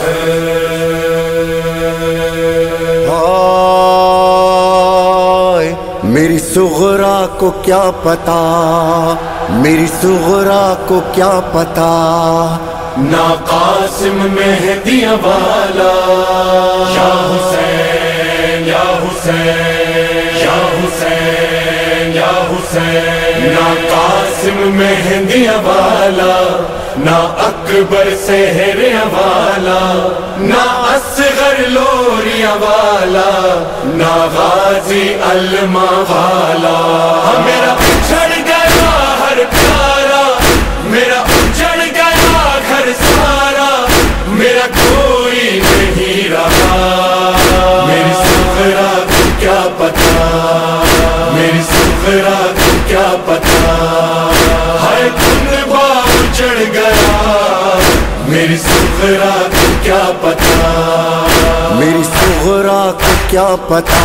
ہائے میری صغرا کو کیا پتا، میری صغرا کو کیا پتا، نا قاسم مہدی والا یا حسین یا حسین یا حسین یا حسین، نا قاسم مہدی والا، نا اکبر سحر والا، نا اصغر لوریا والا، نا غازی علما والا، میرا بچھڑ گیا ہر پیارا، میرا اجڑ گیا گھر سارا، میرا کوئی نہیں رہا، میری صغرا کو کیا پتا، میری صغرا کو کیا پتا، ہائے کنبہ اجڑ گیا، میری صغرا کو کیا پتا، میری صغرا کو کیا پتا،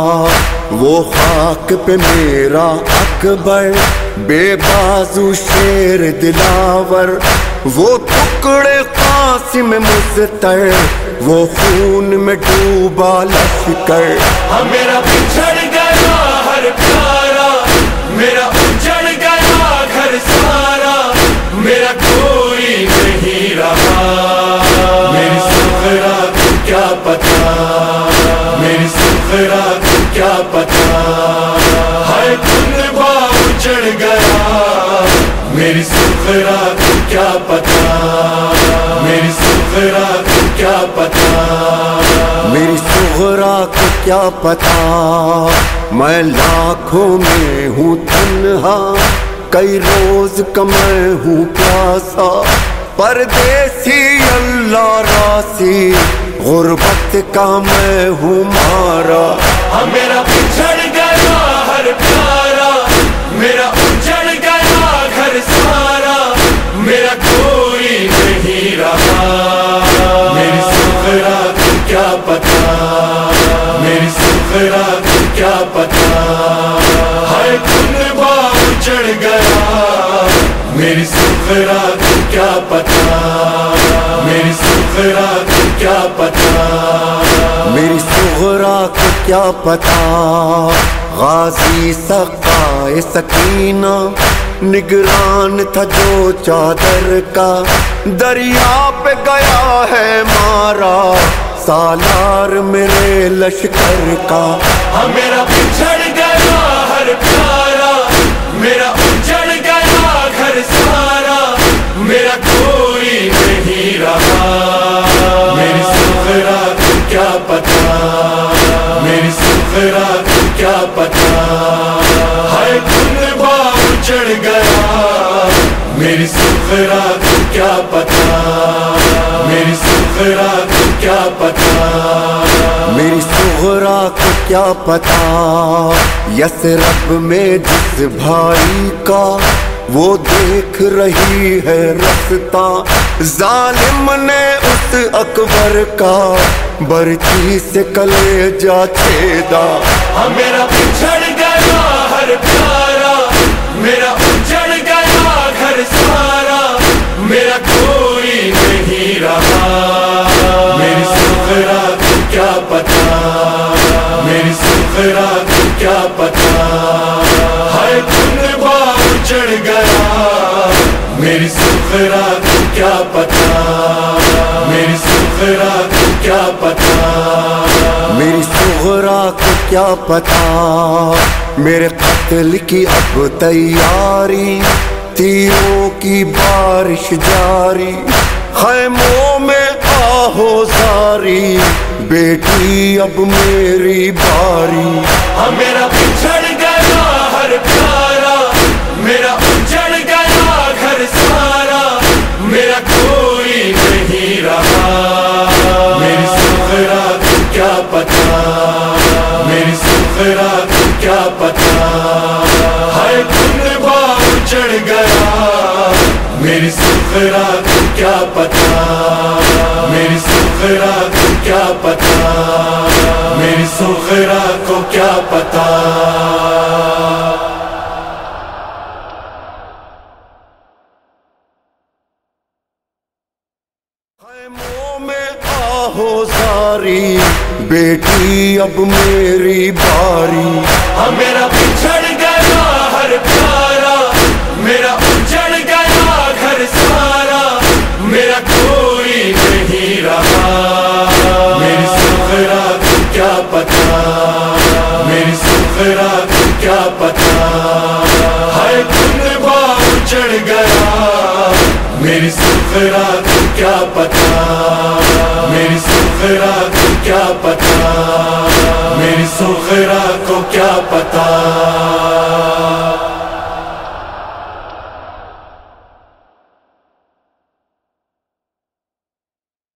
وہ خاک پہ میرا اکبر بے بازو شیر دلاور، وہ ٹکڑے قاسم مستر، وہ خون میں ڈوبا لشکر، میرا بچھڑ گیا ہر پیارا، میرا اجڑ گیا گھر سارا، میرا کوئی نہیں رہا، میری صغرا کو کیا پتا، میری صغرا کو کیا پتا، ہائے کنبہ اجڑ گیا، میری صغرا کو کیا پتا، میری صغرا کو کیا پتا، میری صغرا کو کیا پتا، میں لاکھوں میں ہوں تنہا، کئی روز کا میں ہوں پیاسا، پردیسی اللہ راسی، غربت کا میں ہوں مارا، میرا بچھڑ گیا ہر پیارا، میرا اجڑ گیا گھر سارا، میرا کوئی نہیں رہا، میری صغرا کو کیا پتا، میری صغرا کو کیا پتا، ہائے کنبہ اجڑ گیا، میری صغرا کو کیا پتا، میری صغرا کو کیا پتا، میری صغرا کو کیا پتا، غازی سقائے سکینہ نگران تھا جو چادر کا، دریا پہ گیا ہے مارا، سالار میرے لشکر کا، میرا بچھڑ گیا ہر پیارا، میرا اجڑ گیا گھر سارا، میرا کوئی نہیں رہا، میری صغرا کو کیا پتا، میری صغرا کو کیا پتا، ہائے کنبہ اجڑ گیا، میری صغرا کو کیا پتا، میری صغرا کو کیا پتا، میری صغرا کو کیا پتا، یثرب میں جس بھائی کا وہ دیکھ رہی ہے رستہ، ظالم نے اس اکبر کا برچی سے کلیجہ چھیدا، میرا بچھڑ گیا ہر پیارا، میرا اجڑ گیا گھر سارا، میرا کوئی نہیں رہا، میری صغرا کو کیا پتا، میری صغرا کو کیا پتا، ہائے کنبہ اجڑ گیا، میری صغرا کو کیا پتا، میری صغرا کو کیا پتا، میری صغرا کو کیا پتا، میرے قتل کی اب تیاری، تیروں کی بارش جاری، خیموں میں آہو زاری، بیٹی اب میری باری، میرا بچھڑ گیا ہر پیارا، میرا اجڑ گیا گھر سارا، میرا کوئی نہیں رہا، میری صغرا کو کیا پتا، میری صغرا کو کیا پتا، ہائے کنبہ اجڑ گیا، میری صغرا کو کیا پتا، میری صغرا کو کیا پتا، میری صغرا کو کیا پتا، خیموں میں ساری بیٹی اب میری باری. ہاں میرا بچھڑ گیا ہر پیارا, میرا اجڑ گیا گھر سارا, میرا کوئی نہیں رہا. میری سغرا کو کیا پتا, میری سغرا کو کیا پتا, ہائے کنبہ اجڑ گیا. میری سغرا کو کیا پتا, میری سغرا کو کیا پتا, میری سغرا کو کیا پتا.